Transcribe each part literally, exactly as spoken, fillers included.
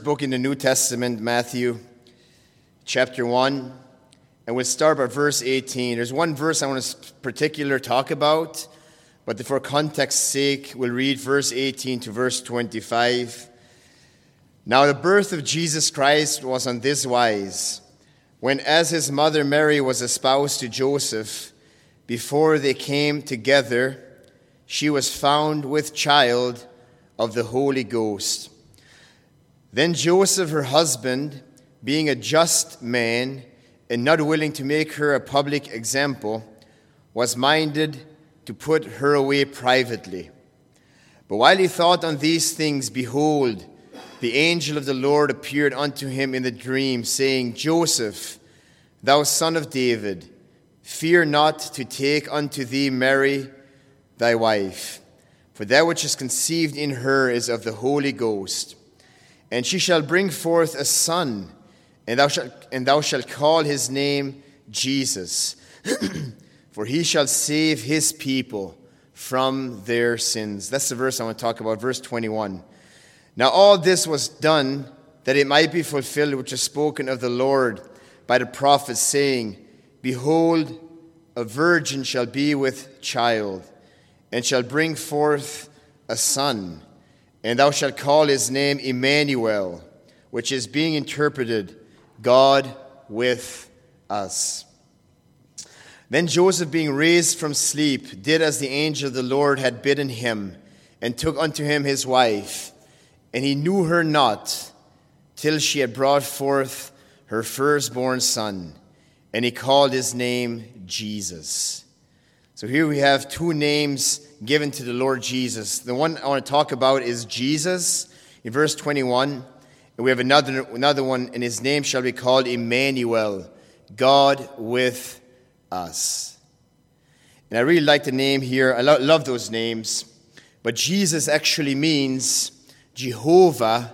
Book in the New Testament, Matthew chapter one, and we'll start by verse eighteen. There's one verse I want to particular talk about, but for context's sake, we'll read verse eighteen to verse twenty-five. Now the birth of Jesus Christ was on this wise, when as his mother Mary was espoused to Joseph, before they came together, she was found with child of the Holy Ghost. Then Joseph, her husband, being a just man and not willing to make her a public example, was minded to put her away privately. But while he thought on these things, behold, the angel of the Lord appeared unto him in the dream, saying, Joseph, thou son of David, fear not to take unto thee Mary thy wife, for that which is conceived in her is of the Holy Ghost. And she shall bring forth a son, and thou shalt, and thou shalt call his name Jesus, for he shall save his people from their sins. That's the verse I want to talk about, verse twenty-one. Now all this was done that it might be fulfilled which is spoken of the Lord by the prophet, saying, Behold, a virgin shall be with child, and shall bring forth a son, and thou shalt call his name Emmanuel, which is being interpreted, God with us. Then Joseph, being raised from sleep, did as the angel of the Lord had bidden him, and took unto him his wife. And he knew her not, till she had brought forth her firstborn son, and he called his name Jesus. So here we have two names given to the Lord Jesus. The one I want to talk about is Jesus in verse twenty-one. And we have another, another one, and his name shall be called Emmanuel, God with us. And I really like the name here. I lo- love those names. But Jesus actually means Jehovah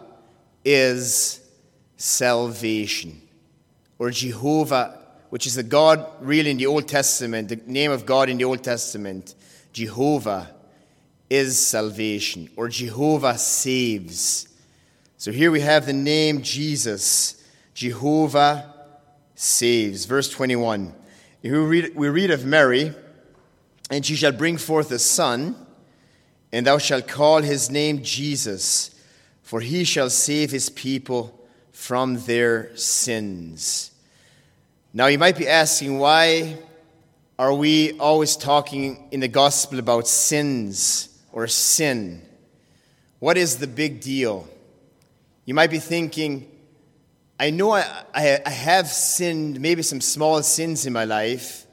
is salvation. Or Jehovah, which is the God really in the Old Testament, the name of God in the Old Testament. Jehovah is salvation, or Jehovah saves. So here we have the name Jesus, Jehovah saves. Verse twenty-one. We read, we read of Mary, and she shall bring forth a son, and thou shalt call his name Jesus, for he shall save his people from their sins. Now you might be asking, why are we always talking in the gospel about sins or sin? What is the big deal? You might be thinking, I know I, I, I have sinned, maybe some small sins in my life,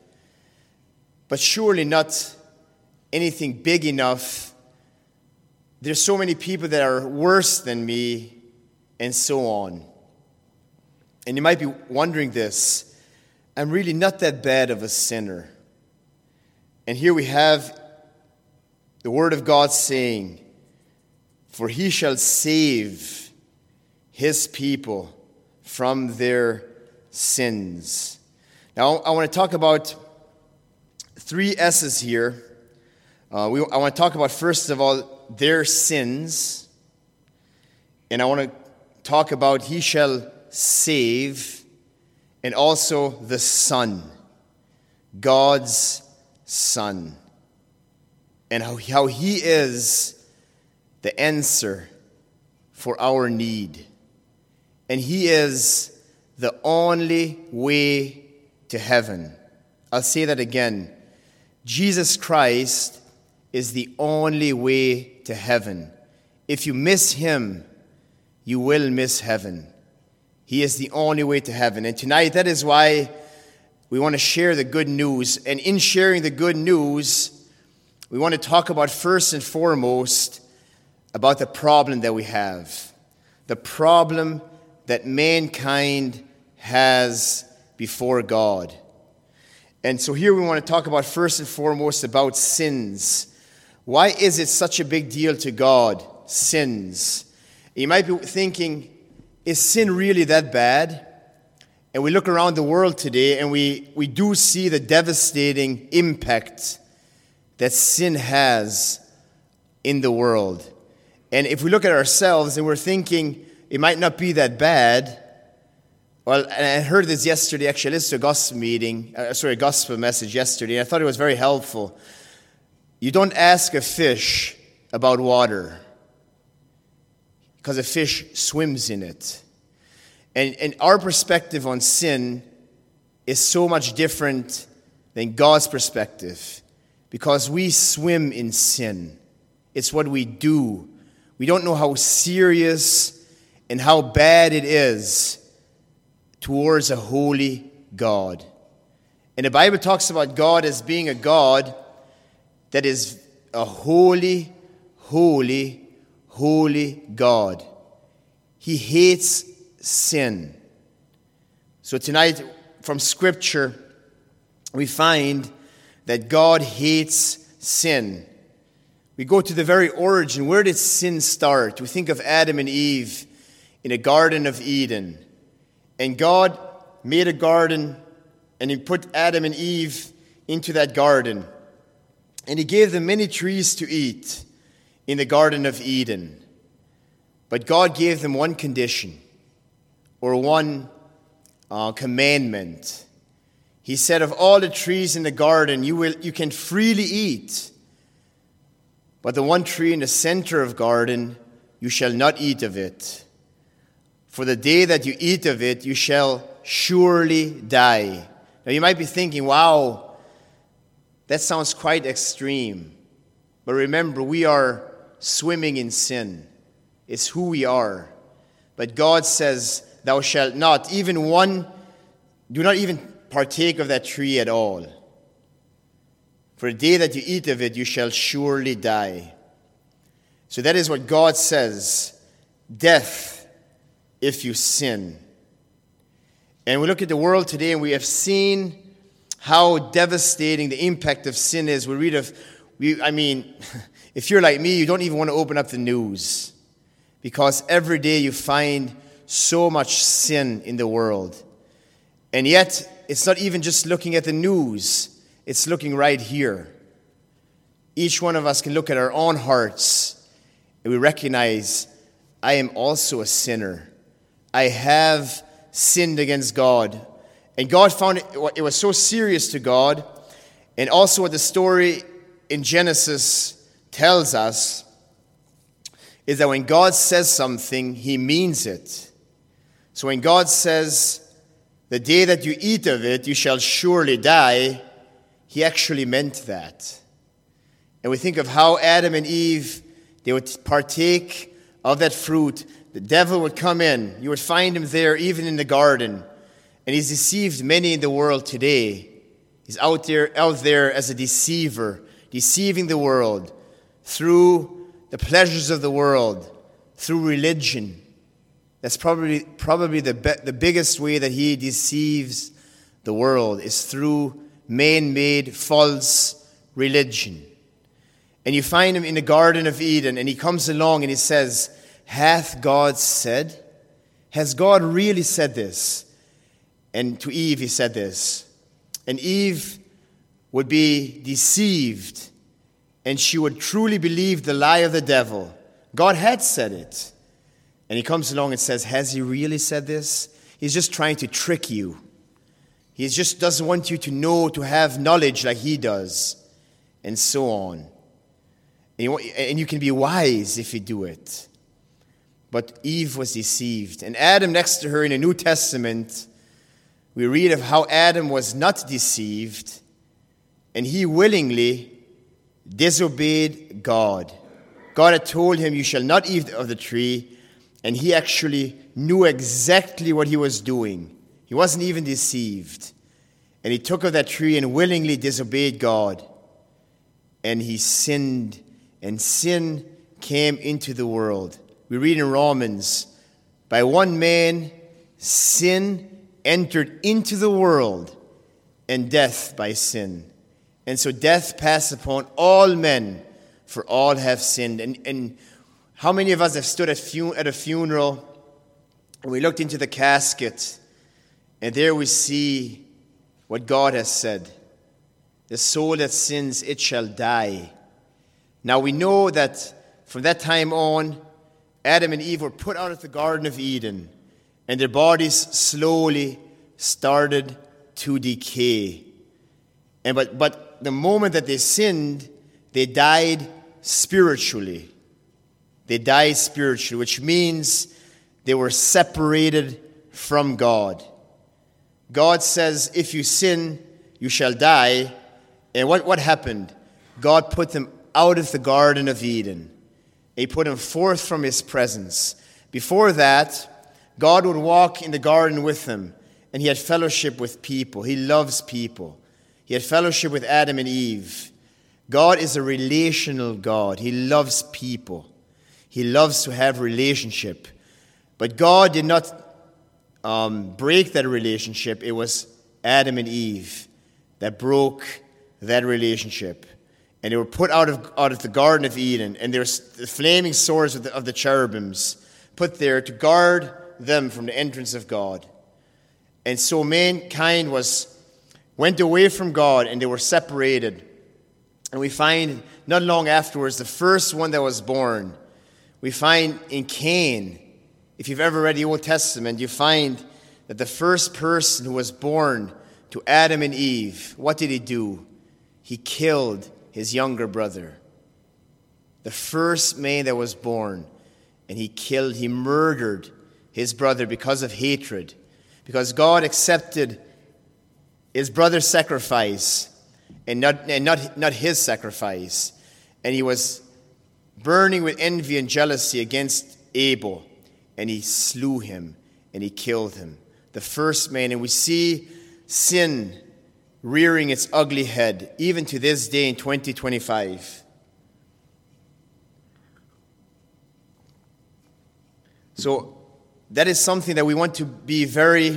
but surely not anything big enough. There's so many people that are worse than me, and so on. And you might be wondering this, I'm really not that bad of a sinner. And here we have the word of God saying, for he shall save his people from their sins. Now, I want to talk about three S's here. Uh, we, I want to talk about, first of all, their sins. And I want to talk about he shall save, and also the Son, God's Son, and how, how he is the answer for our need. And he is the only way to heaven. I'll say that again. Jesus Christ is the only way to heaven. If you miss him, you will miss heaven. He is the only way to heaven. And tonight, that is why we want to share the good news. And in sharing the good news, we want to talk about, first and foremost, about the problem that we have. The problem that mankind has before God. And so here we want to talk about, first and foremost, about sins. Why is it such a big deal to God, sins? You might be thinking, is sin really that bad? And we look around the world today, and we, we do see the devastating impact that sin has in the world. And if we look at ourselves and we're thinking, it might not be that bad. Well, and I heard this yesterday, actually, I listened to a gospel meeting, uh, sorry, a gospel message yesterday, and I thought it was very helpful. You don't ask a fish about water, because a fish swims in it. And, and our perspective on sin is so much different than God's perspective, because we swim in sin. It's what we do. We don't know how serious and how bad it is towards a holy God. And the Bible talks about God as being a God that is a holy, holy, holy God. He hates sin. So tonight, from Scripture, we find that God hates sin. We go to the very origin. Where did sin start? We think of Adam and Eve in the Garden of Eden. And God made a garden, and He put Adam and Eve into that garden. And He gave them many trees to eat in the Garden of Eden. But God gave them one condition, or one uh, commandment. He said, of all the trees in the garden, you will you can freely eat. But the one tree in the center of the garden, you shall not eat of it. For the day that you eat of it, you shall surely die. Now you might be thinking, wow, that sounds quite extreme. But remember, we are swimming in sin. It's who we are. But God says, thou shalt not, even one, do not even partake of that tree at all. For the day that you eat of it, you shall surely die. So that is what God says. Death, if you sin. And we look at the world today, and we have seen how devastating the impact of sin is. We read of, we, I mean, if you're like me, you don't even want to open up the news, because every day you find so much sin in the world. And yet, it's not even just looking at the news. It's looking right here. Each one of us can look at our own hearts, and we recognize, I am also a sinner. I have sinned against God. And God found it, it was so serious to God. And also what the story in Genesis tells us is that when God says something, He means it. So when God says, the day that you eat of it, you shall surely die, He actually meant that. And we think of how Adam and Eve, they would partake of that fruit. The devil would come in. You would find him there even in the garden. And he's deceived many in the world today. He's out there, out there as a deceiver, deceiving the world through the pleasures of the world, through religion. That's probably probably the be- the biggest way that he deceives the world, is through man-made false religion. And you find him in the Garden of Eden, and he comes along and he says, hath God said? Has God really said this? And to Eve he said this. And Eve would be deceived, and she would truly believe the lie of the devil. God had said it. And he comes along and says, has he really said this? He's just trying to trick you. He just doesn't want you to know, to have knowledge like he does, and so on. And you, and you can be wise if you do it. But Eve was deceived. And Adam next to her in the New Testament, we read of how Adam was not deceived, and he willingly disobeyed God. God had told him, you shall not eat of the tree, and he actually knew exactly what he was doing. He wasn't even deceived. And he took of that tree and willingly disobeyed God. And he sinned, and sin came into the world. We read in Romans, by one man sin entered into the world, and death by sin. And so death passed upon all men, for all have sinned. And, and how many of us have stood at, fun- at a funeral, and we looked into the casket, and there we see what God has said. The soul that sins, it shall die. Now we know that from that time on, Adam and Eve were put out of the Garden of Eden, and their bodies slowly started to decay. And but, but the moment that they sinned, they died spiritually. They died spiritually, which means they were separated from God. God says, if you sin, you shall die. And what, what happened? God put them out of the Garden of Eden. He put them forth from his presence. Before that, God would walk in the garden with them, and he had fellowship with people. He loves people. He had fellowship with Adam and Eve. God is a relational God. He loves people. He loves to have relationship. But God did not um, break that relationship. It was Adam and Eve that broke that relationship. And they were put out of, out of the Garden of Eden. And there's the flaming swords of the, of the cherubims put there to guard them from the entrance of God. And so mankind was went away from God, and they were separated. And we find not long afterwards, the first one that was born, we find in Cain, if you've ever read the Old Testament, you find that the first person who was born to Adam and Eve, what did he do? He killed his younger brother. The first man that was born, and he killed, he murdered his brother because of hatred. Because God accepted his brother's sacrifice and not, and not, not his sacrifice. And he was burning with envy and jealousy against Abel. And he slew him and he killed him. The first man. And we see sin rearing its ugly head, even to this day in twenty twenty-five. So that is something that we want to be very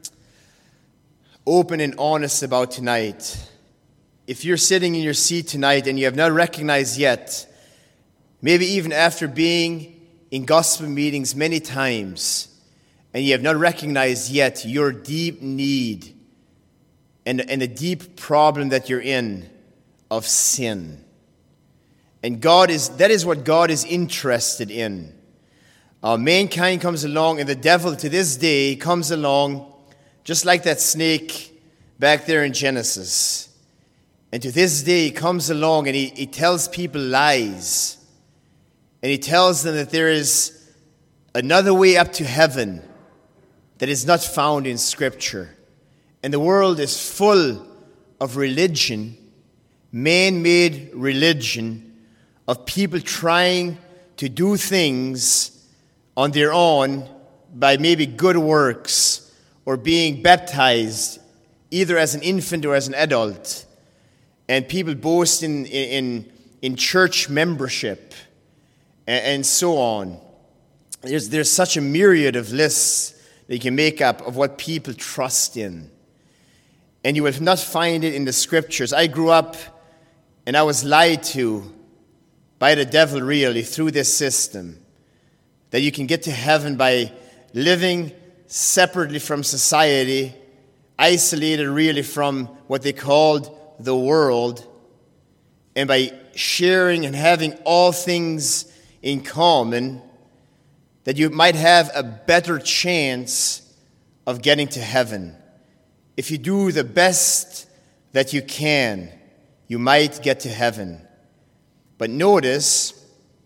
open and honest about tonight. If you're sitting in your seat tonight and you have not recognized yet, maybe even after being in gospel meetings many times, and you have not recognized yet your deep need and, and the deep problem that you're in of sin. And God is that is what God is interested in. Uh, mankind comes along, and the devil to this day comes along just like that snake back there in Genesis. And to this day he comes along and he, he tells people lies. And he tells them that there is another way up to heaven that is not found in Scripture. And the world is full of religion, man-made religion, of people trying to do things on their own by maybe good works or being baptized either as an infant or as an adult. And people boast in, in, in church membership and, and so on. There's, there's such a myriad of lists that you can make up of what people trust in. And you will not find it in the Scriptures. I grew up and I was lied to by the devil really through this system. That you can get to heaven by living separately from society, isolated really from what they called the world, and by sharing and having all things in common, that you might have a better chance of getting to heaven. If you do the best that you can, you might get to heaven. But notice,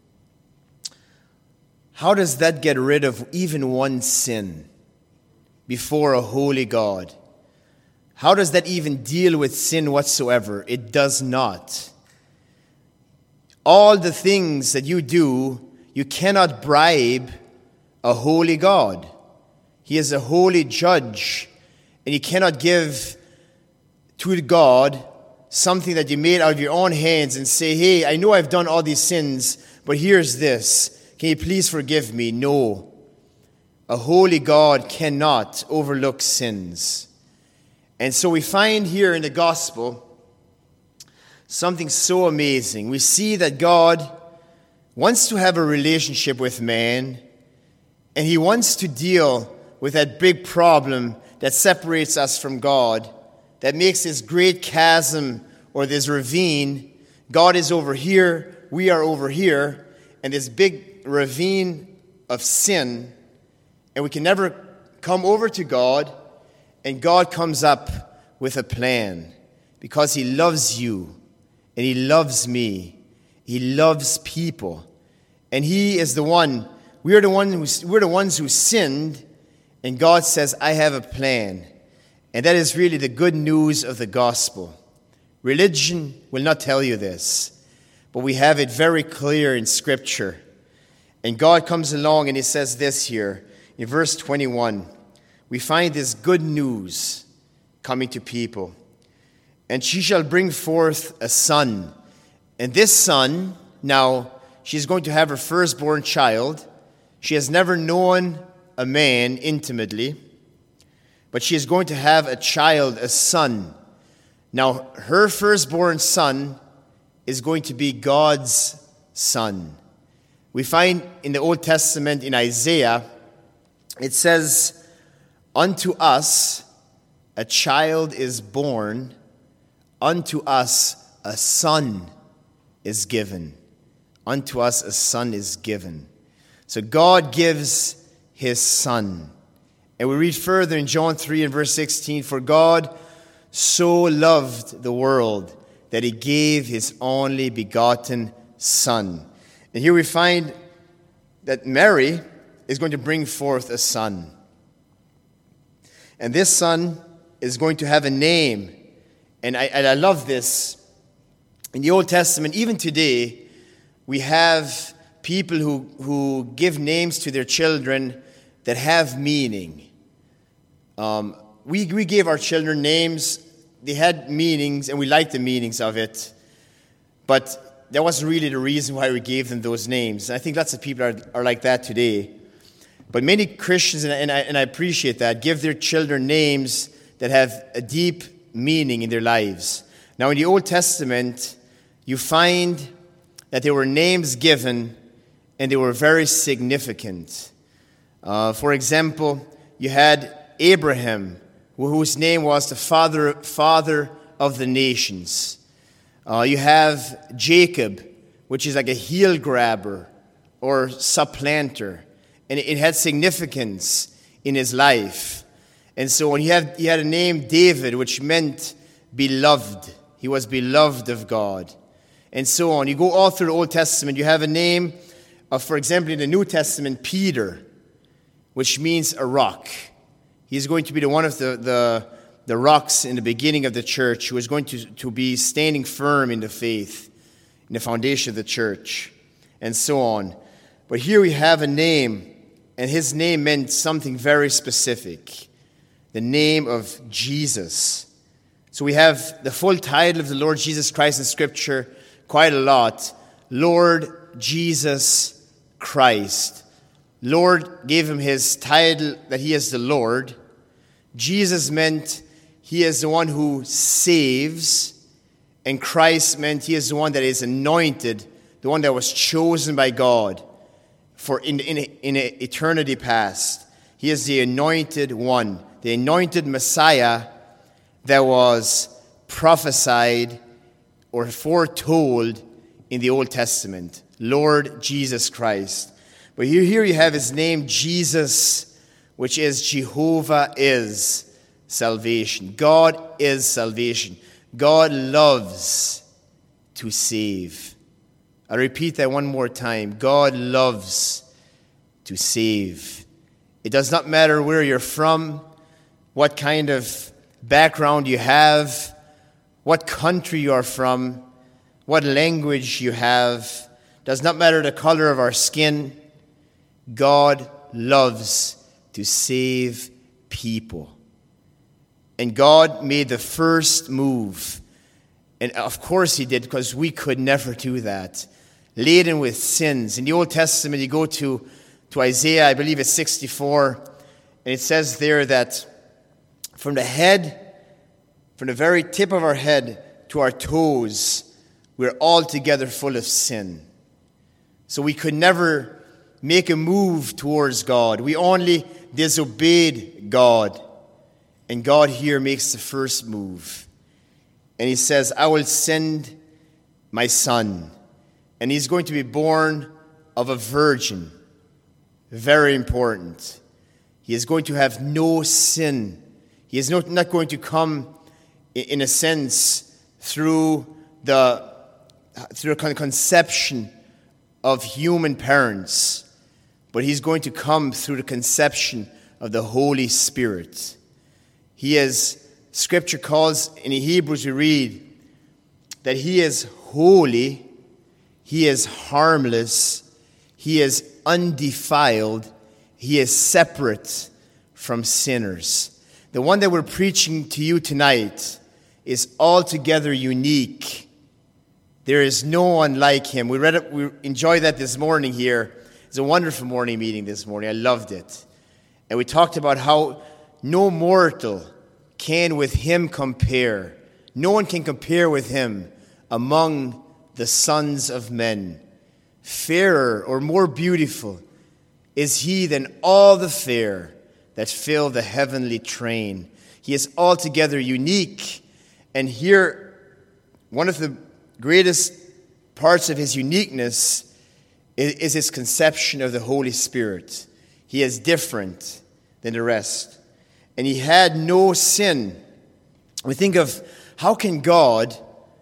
how does that get rid of even one sin before a holy God? How does that even deal with sin whatsoever? It does not. All the things that you do, you cannot bribe a holy God. He is a holy judge, and you cannot give to God something that you made out of your own hands and say, hey, I know I've done all these sins, but here's this. Can you please forgive me? No. A holy God cannot overlook sins. And so we find here in the gospel something so amazing. We see that God wants to have a relationship with man, and he wants to deal with that big problem that separates us from God, that makes this great chasm or this ravine. God is over here, we are over here, and this big ravine of sin, and we can never come over to God, and God comes up with a plan because he loves you and he loves me. He loves people. And he is the one, we're the one who's, we're the ones who sinned, and God says, I have a plan. And that is really the good news of the gospel. Religion will not tell you this, but we have it very clear in Scripture. And God comes along and he says this here in verse twenty-one. We find this good news coming to people. And she shall bring forth a son. And this son, now, she's going to have her firstborn child. She has never known a man intimately, but she is going to have a child, a son. Now, her firstborn son is going to be God's son. We find in the Old Testament, in Isaiah, it says, unto us a child is born, unto us a son is given. Unto us a son is given. So God gives his son. And we read further in John three and verse sixteen, for God so loved the world that he gave his only begotten son. And here we find that Mary is going to bring forth a son. And this son is going to have a name. And I, and I love this. In the Old Testament, even today, we have people who, who give names to their children that have meaning. Um, we, we gave our children names. They had meanings, and we liked the meanings of it. But that wasn't really the reason why we gave them those names. And I think lots of people are, are like that today. But many Christians, and I, and, I, and I appreciate that, give their children names that have a deep meaning in their lives. Now, in the Old Testament, you find that there were names given, and they were very significant. Uh, for example, you had Abraham, whose name was the father, father of the nations. Uh, you have Jacob, which is like a heel grabber or supplanter. And it had significance in his life. And so when he had, he had a name David, which meant beloved. He was beloved of God. And so on. You go all through the Old Testament, you have a name of, for example, in the New Testament, Peter, which means a rock. He's going to be the one of the, the, the rocks in the beginning of the church who is going to, to be standing firm in the faith, in the foundation of the church, and so on. But here we have a name, and his name meant something very specific, the name of Jesus. So we have the full title of the Lord Jesus Christ in Scripture quite a lot. Lord Jesus Christ. Lord gave him his title that he is the Lord. Jesus meant he is the one who saves, and Christ meant he is the one that is anointed, the one that was chosen by God for in, in, in eternity past. He is the anointed one, the anointed Messiah that was prophesied or foretold in the Old Testament, Lord Jesus Christ. But here, here you have his name, Jesus, which is Jehovah is salvation. God is salvation. God loves to save. I repeat that one more time. God loves to save. It does not matter where you're from, what kind of background you have, what country you are from, what language you have. Does not matter the color of our skin. God loves to save people. And God made the first move. And of course he did, because we could never do that. Laden with sins. In the Old Testament, you go to, to Isaiah, I believe it's sixty-four, and it says there that from the head, from the very tip of our head to our toes, we're altogether full of sin. So we could never make a move towards God. We only disobeyed God. And God here makes the first move. And he says, I will send my son. And he's going to be born of a virgin. Very important. He is going to have no sin. He is not, not going to come, in a sense, through the through a conception of human parents, but he's going to come through the conception of the Holy Spirit. He is, Scripture calls, in Hebrews we read, that he is holy, he is harmless, he is undefiled, he is separate from sinners. The one that we're preaching to you tonight is altogether unique. There is no one like him. We read it, we enjoyed that this morning here. It's a wonderful morning meeting this morning. I loved it. And we talked about how no mortal can with him compare. No one can compare with him among the sons of men. Fairer or more beautiful is he than all the fair that fill the heavenly train. He is altogether unique. And here, one of the greatest parts of his uniqueness is, is his conception of the Holy Spirit. He is different than the rest. And he had no sin. We think of, how can God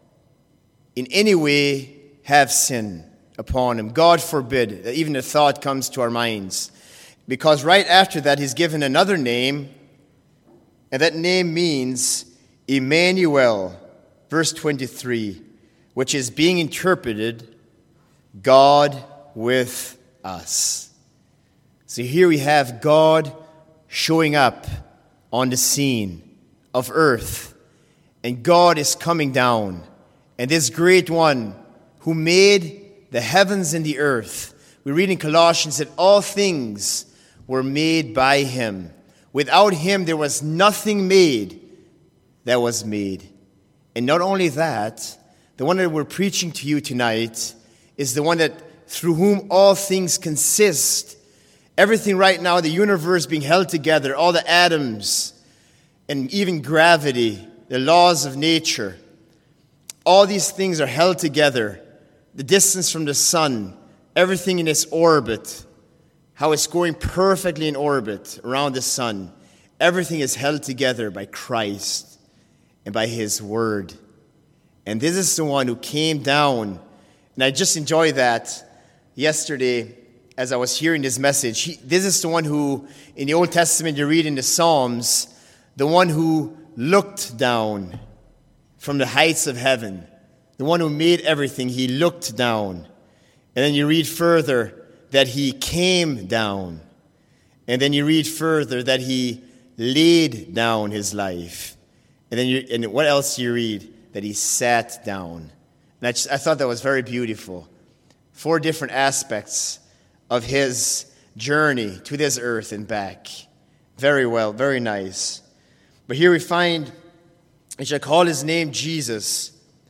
in any way have sin upon him? God forbid that even a thought comes to our minds. Because right after that, he's given another name, and that name means Emmanuel, verse twenty-three, which is being interpreted, God with us. So here we have God showing up on the scene of earth, and God is coming down. And this great one who made the heavens and the earth, we read in Colossians that all things were made by him. Without him there was nothing made that was made. And not only that, the one that we're preaching to you tonight is the one that through whom all things consist. Everything right now, the universe being held together, all the atoms, and even gravity, the laws of nature, all these things are held together. The distance from the sun, everything in its orbit, how it's going perfectly in orbit around the sun. Everything is held together by Christ and by his word. And this is the one who came down. And I just enjoyed that yesterday as I was hearing this message. He, this is the one who, in the Old Testament, you read in the Psalms, the one who looked down from the heights of heaven. The one who made everything, he looked down. And then you read further that he came down. And then you read further that he laid down his life. And then you, and what else do you read? That he sat down. And I, just, I thought that was very beautiful. Four different aspects of his journey to this earth and back. Very well, very nice. But here we find, I shall call his name Jesus,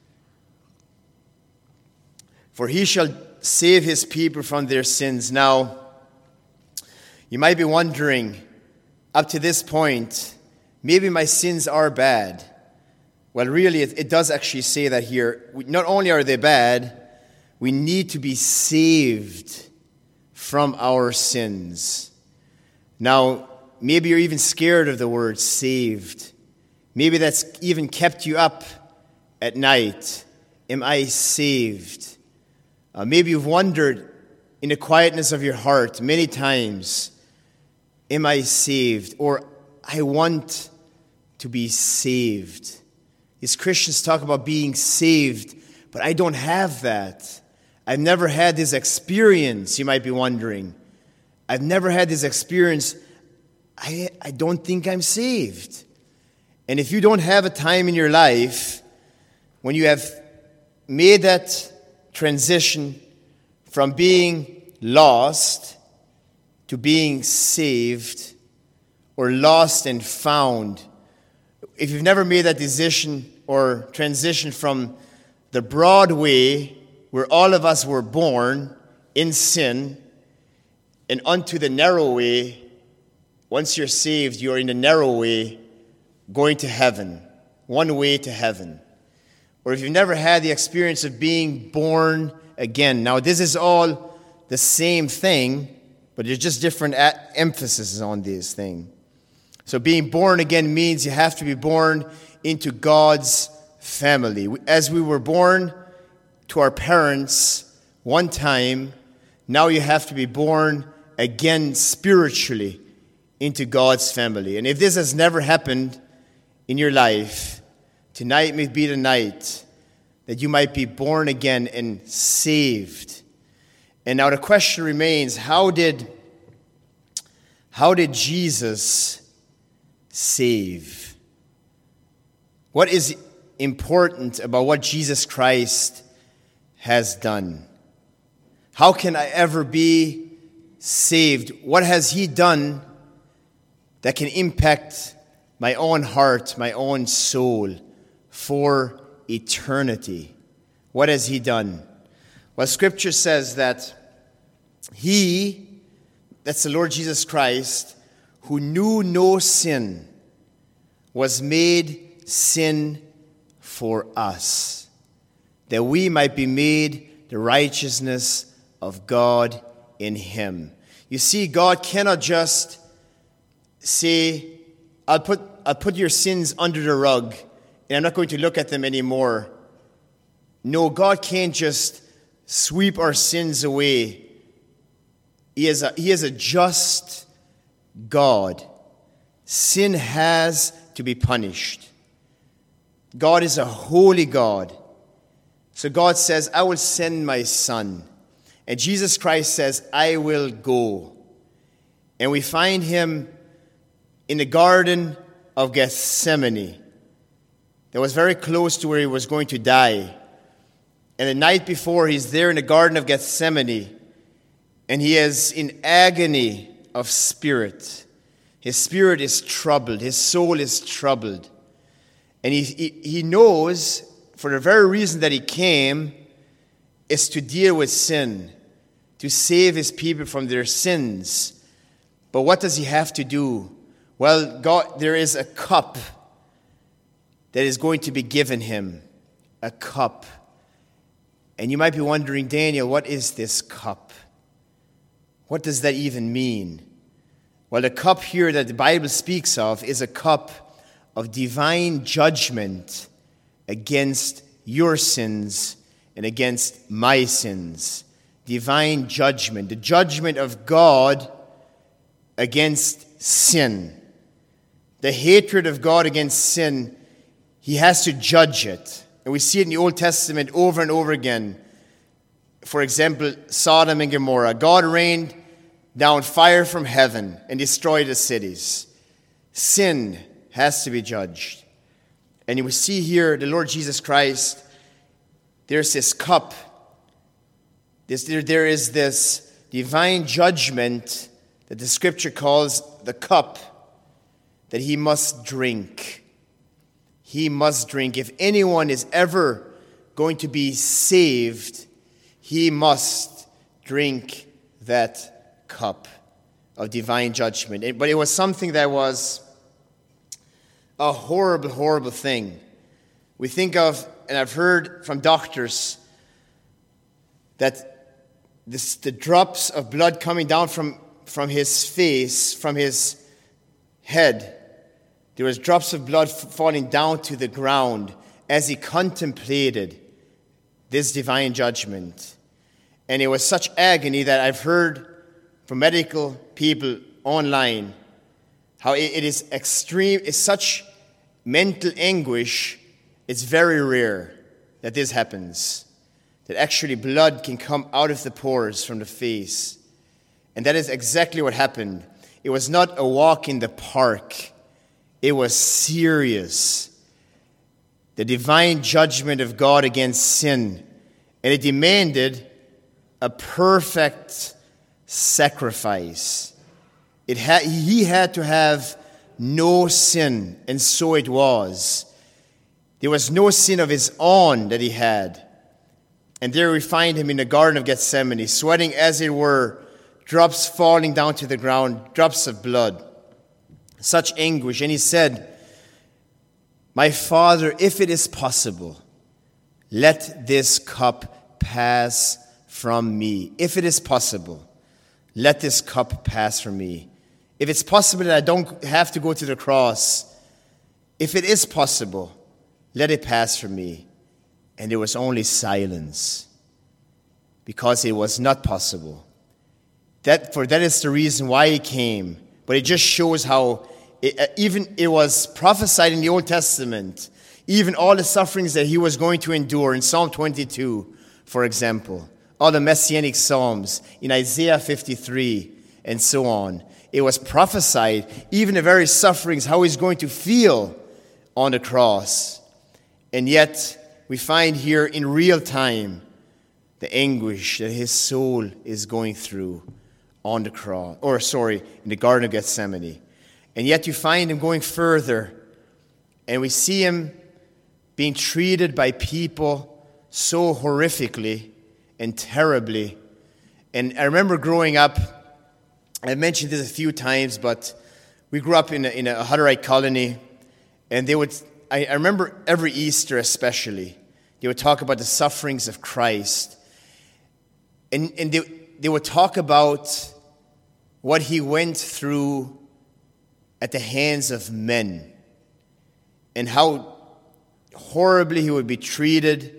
for he shall save his people from their sins. Now, you might be wondering, up to this point, maybe my sins are bad. Well, really, it, it does actually say that here. Not only are they bad, we need to be saved from our sins. Now, maybe you're even scared of the word saved. Maybe that's even kept you up at night. Am I saved? Uh, maybe you've wondered in the quietness of your heart many times, am I saved? Or I want to be saved. These Christians talk about being saved, but I don't have that. I've never had this experience, you might be wondering. I've never had this experience. I, I don't think I'm saved. And if you don't have a time in your life when you have made that transition from being lost to being saved, or lost and found, if you've never made that decision or transition from the broad way where all of us were born in sin and unto the narrow way, once you're saved, you're in the narrow way going to heaven, one way to heaven. Or if you've never had the experience of being born again. Now, this is all the same thing, But there's just different a- emphasis on this thing. So being born again means you have to be born into God's family. As we were born to our parents one time, now you have to be born again spiritually into God's family. And if this has never happened in your life, tonight may be the night that you might be born again and saved. And now the question remains, how did, how did Jesus save? What is important about what Jesus Christ has done? How can I ever be saved? What has he done that can impact my own heart, my own soul for eternity? What has he done? Well, Scripture says that he, that's the Lord Jesus Christ, who knew no sin, was made sin for us, that we might be made the righteousness of God in him. You see, God cannot just say, I'll put, I'll put your sins under the rug, and I'm not going to look at them anymore. No, God can't just sweep our sins away. He is a, he is a just God. Sin has to be punished. God is a holy God. So God says, I will send my Son. And Jesus Christ says, I will go. And we find him in the Garden of Gethsemane. That was very close to where he was going to die. And the night before, he's there in the Garden of Gethsemane, and he is in agony of spirit. His spirit is troubled. His soul is troubled. And he, he, he knows, for the very reason that he came, is to deal with sin, to save his people from their sins. But what does he have to do? Well, God, there is a cup that is going to be given him, a cup. And you might be wondering, Daniel, what is this cup? What does that even mean? Well, the cup here that the Bible speaks of is a cup of divine judgment against your sins and against my sins. Divine judgment, the judgment of God against sin. The hatred of God against sin, he has to judge it. And we see it in the Old Testament over and over again. For example, Sodom and Gomorrah. God rained down fire from heaven and destroyed the cities. Sin has to be judged. And we see here the Lord Jesus Christ, there's this cup. This, there, there is this divine judgment that the Scripture calls the cup that he must drink. He must drink. If anyone is ever going to be saved, he must drink that cup of divine judgment. But it was something that was a horrible, horrible thing. We think of, and I've heard from doctors, that this, the drops of blood coming down from, from his face, from his head, there was drops of blood falling down to the ground as he contemplated this divine judgment. And it was such agony that I've heard from medical people online how it is extreme, it's such mental anguish, it's very rare that this happens, that actually blood can come out of the pores from the face. And that is exactly what happened. It was not a walk in the park. It was serious. The divine judgment of God against sin. And it demanded a perfect sacrifice. It had, he had to have no sin, and so it was. There was no sin of his own that he had. And there we find him in the Garden of Gethsemane, sweating as it were, drops falling down to the ground, drops of blood. Such anguish. And he said, my Father, if it is possible, let this cup pass from me. If it is possible, let this cup pass from me. If it's possible that I don't have to go to the cross, if it is possible, let it pass from me. And there was only silence, because it was not possible. That, for that is the reason why he came. But it just shows how it, even it was prophesied in the Old Testament, even all the sufferings that he was going to endure in Psalm twenty-two, for example, all the Messianic Psalms, in Isaiah fifty-three, and so on. It was prophesied, even the very sufferings, how he's going to feel on the cross. And yet, we find here in real time the anguish that his soul is going through on the cross, or sorry, in the Garden of Gethsemane. And yet you find him going further, and we see him being treated by people so horrifically and terribly. And I remember growing up, I've mentioned this a few times, but we grew up in a, in a Hutterite colony, and they would, I, I remember every Easter especially, they would talk about the sufferings of Christ. And, and they, they would talk about what he went through at the hands of men, and how horribly he would be treated,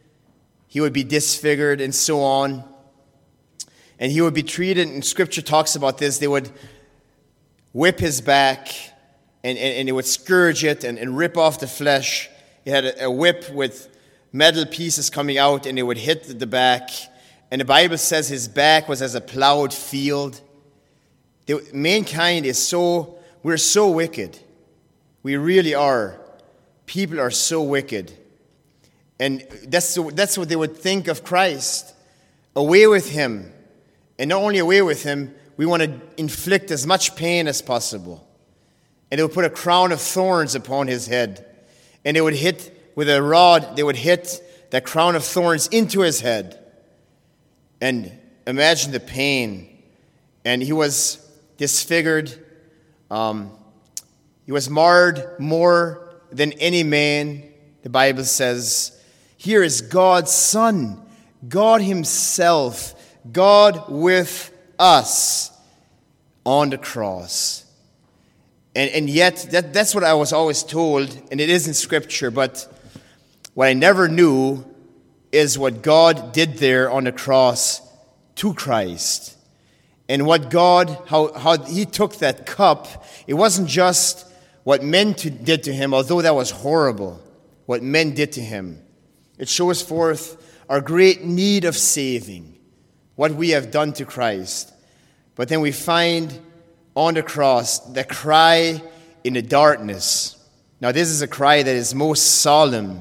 he would be disfigured, and so on. And he would be treated, and Scripture talks about this, they would whip his back, and, and, and they would scourge it and, and rip off the flesh. He had a, a whip with metal pieces coming out, and they would hit the back. And the Bible says his back was as a plowed field. The, mankind is so, we're so wicked. We really are. People are so wicked. And that's, that's what they would think of Christ. Away with him. And not only away with him, we want to inflict as much pain as possible. And they would put a crown of thorns upon his head. And they would hit with a rod, they would hit that crown of thorns into his head. And imagine the pain. And he was disfigured. Um, he was marred more than any man, the Bible says. Here is God's Son, God himself, God with us on the cross. And, and yet, that, that's what I was always told, and it is in Scripture, but what I never knew is what God did there on the cross to Christ. And what God, how, how he took that cup. It wasn't just what men to, did to him, although that was horrible, what men did to him. It shows forth our great need of saving, what we have done to Christ. But then we find on the cross the cry in the darkness. Now this is a cry that is most solemn.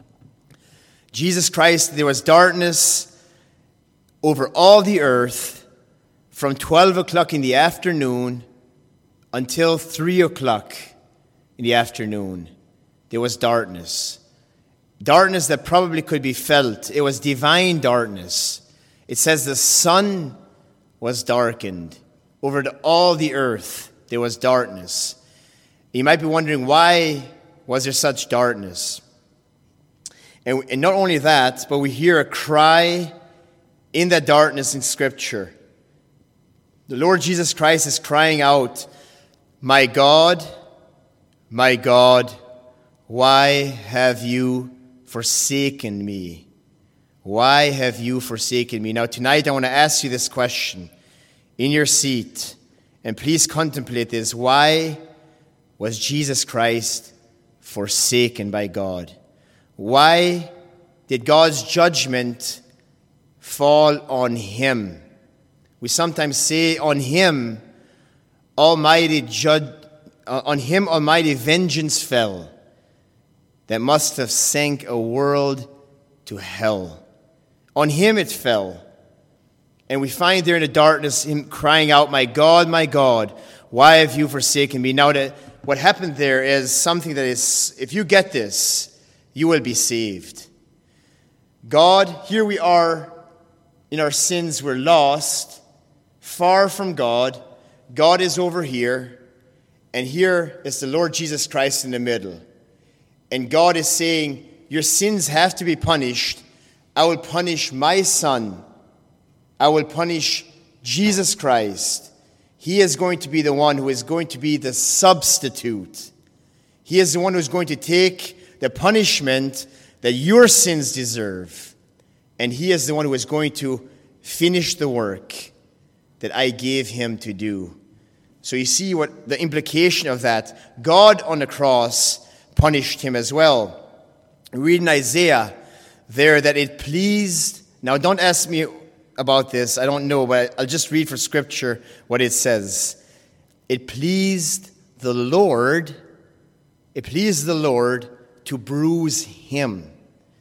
Jesus Christ, there was darkness over all the earth from twelve o'clock in the afternoon until three o'clock in the afternoon. There was darkness. Darkness that probably could be felt. It was divine darkness. It says the sun was darkened. Over the, all the earth there was darkness. You might be wondering, why was there such darkness? And, and not only that, but we hear a cry in that darkness in Scripture. The Lord Jesus Christ is crying out, "My God, my God, why have you forsaken me? Why have you forsaken me?" Now tonight I want to ask you this question in your seat, and please contemplate this. Why was Jesus Christ forsaken by God? Why did God's judgment fall on him? We sometimes say on him, Almighty judge, uh, on him Almighty vengeance fell, that must have sank a world to hell. On him it fell. And we find there in the darkness him crying out, "My God, my God, why have you forsaken me?" Now, that what happened there is something that is, if you get this, you will be saved. God, here we are in our sins, we're lost, far from God. God is over here, and here is the Lord Jesus Christ in the middle. And God is saying, your sins have to be punished. I will punish my Son. I will punish Jesus Christ, he is going to be the one who is going to be the substitute. He is the one who is going to take the punishment that your sins deserve. And he is the one who is going to finish the work that I gave him to do. So you see what the implication of that. God on the cross punished him as well. We read in Isaiah there that it pleased. Now don't ask me about this. I don't know, but I'll just read for scripture what it says. It pleased the Lord, it pleased the Lord to bruise him.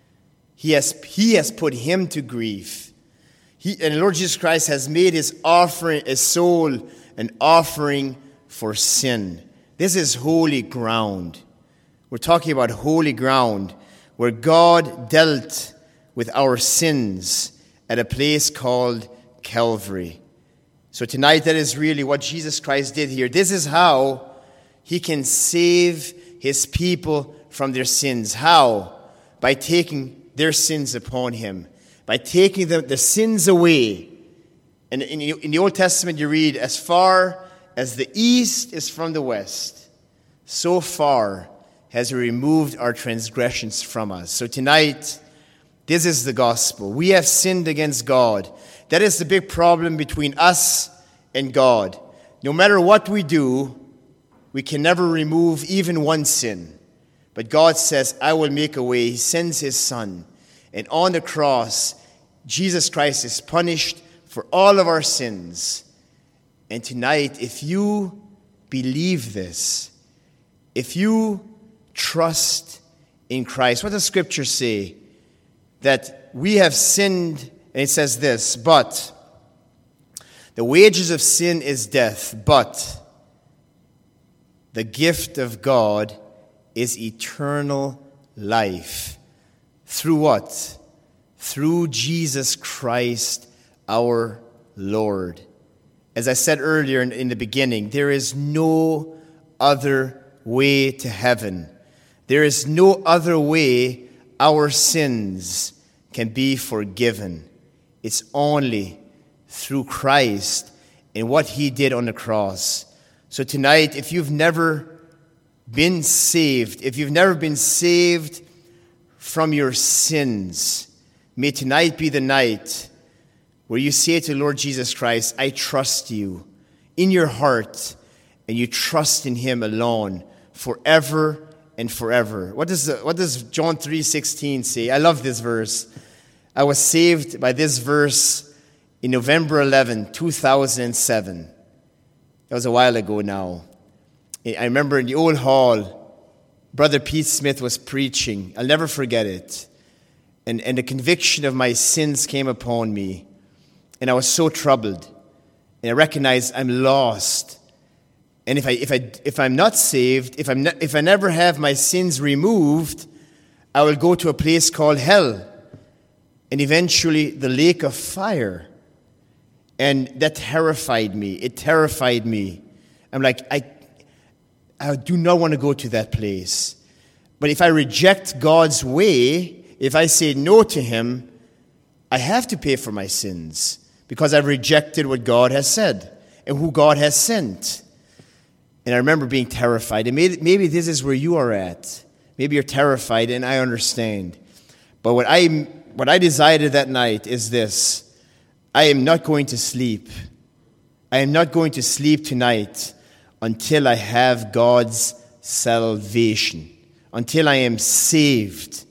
He has, he has put him to grief. He, and the Lord Jesus Christ has made his offering, his soul, an offering for sin. This is holy ground. We're talking about holy ground where God dealt with our sins at a place called Calvary. So tonight, that is really what Jesus Christ did here. This is how he can save his people from their sins. How? By taking their sins upon him. By taking the, the sins away. And in, in the Old Testament you read, as far as the east is from the west, so far has he removed our transgressions from us. So tonight, this is the gospel. We have sinned against God. That is the big problem between us and God. No matter what we do, we can never remove even one sin. But God says, I will make a way. He sends his Son. And on the cross, Jesus Christ is punished for all of our sins. And tonight, if you believe this, if you trust in Christ, what does Scripture say? That we have sinned, and it says this, but the wages of sin is death, but the gift of God is eternal life. Through what? Through Jesus Christ our Lord. As I said earlier in, in the beginning, there is no other way to heaven. There is no other way our sins can be forgiven. It's only through Christ and what he did on the cross. So tonight, if you've never been saved, if you've never been saved from your sins, may tonight be the night where you say to Lord Jesus Christ, I trust you in your heart, and you trust in him alone forever and forever. What does, the, what does John three sixteen say? I love this verse. I was saved by this verse in November eleventh, two thousand seven. That was a while ago now. I remember in the old hall, Brother Pete Smith was preaching. I'll never forget it. And, and the conviction of my sins came upon me. And I was so troubled. And I recognized I'm lost. And if I if I if I'm not saved, if I'm not, if I never have my sins removed, I will go to a place called hell, and eventually the lake of fire. And that terrified me. It terrified me. I'm like, I I do not want to go to that place. But if I reject God's way, if I say no to him, I have to pay for my sins because I've rejected what God has said and who God has sent. And I remember being terrified. And maybe, maybe this is where you are at. Maybe you're terrified, and I understand. But what I what I decided that night is this. I am not going to sleep. I am not going to sleep tonight until I have God's salvation, until I am saved.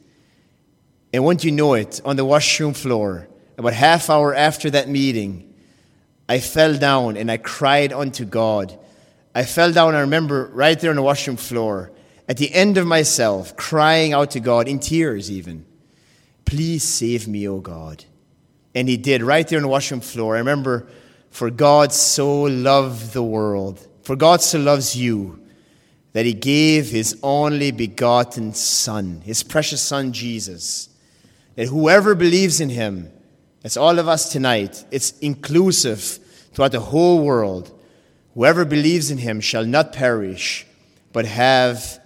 And wouldn't you know it, on the washroom floor, about half hour after that meeting, I fell down and I cried unto God. I fell down, I remember, right there on the washroom floor, at the end of myself, crying out to God, in tears even, please save me, O God. And he did, right there on the washroom floor. I remember, for God so loved the world, for God so loves you, that he gave his only begotten Son, his precious Son Jesus, that whoever believes in him, that's all of us tonight, it's inclusive throughout the whole world, whoever believes in him shall not perish, but have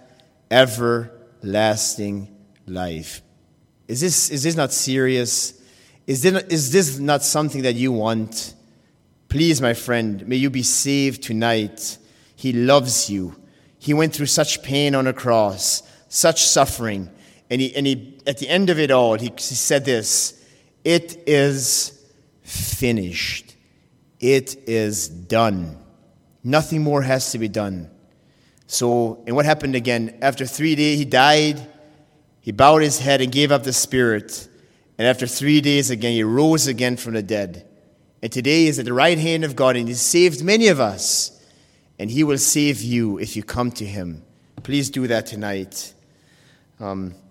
everlasting life. Is this, is this not serious? Is this, is this not something that you want? Please, my friend, may you be saved tonight. He loves you. He went through such pain on a cross, such suffering. And he, and he, at the end of it all, he, he said this, "It is finished. It is done." Nothing more has to be done. So, and what happened again? After three days, he died. He bowed his head and gave up the spirit. And after three days again, he rose again from the dead. And today he is at the right hand of God, and he saved many of us. And he will save you if you come to him. Please do that tonight. Um,